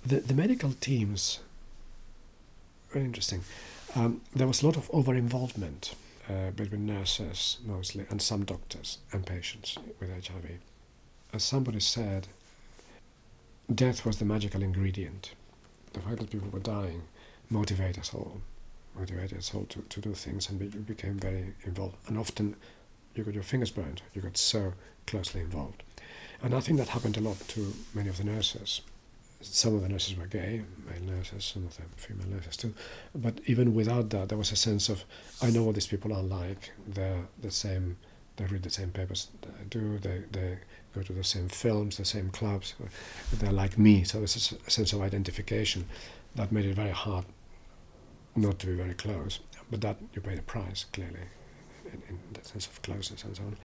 The medical teams, very interesting. There was a lot of over-involvement between nurses mostly and some doctors and patients with HIV. As somebody said, death was the magical ingredient. The fact that people were dying motivated us all to do things, and you became very involved. And often you got your fingers burned, you got so closely involved. And I think that happened a lot to many of the nurses. Some of the nurses were gay, male nurses, some of them female nurses too. But even without that, there was a sense of, I know what these people are like. They're the same, they read the same papers that I do, they go to the same films, the same clubs, they're like me. So there's a sense of identification that made it very hard not to be very close. But that you pay the price, clearly, in that sense of closeness and so on.